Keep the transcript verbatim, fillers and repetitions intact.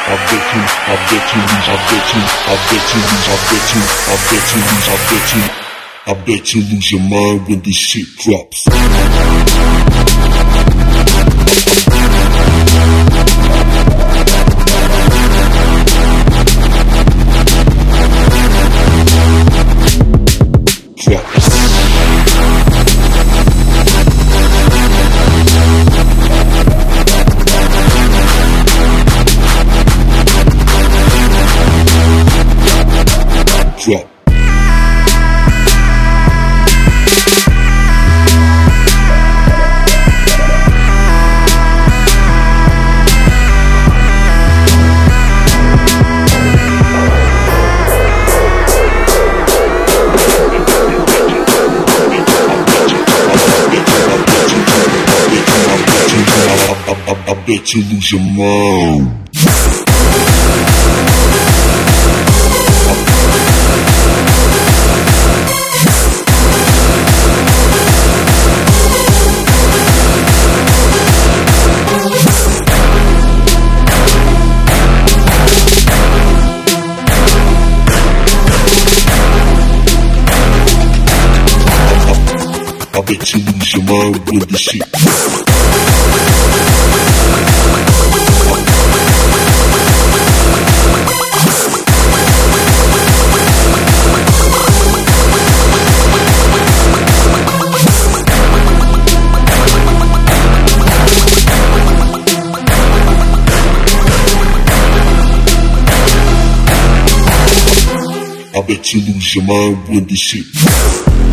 I bet you, I bet you lose, I bet you, I bet you lose, I bet you, I bet you lose, I bet you, I bet you lose your mind when this shit drops. Drop. I bet you lose your mind. I bet you lose your mind when the shit. I bet you lose your mind when the shit.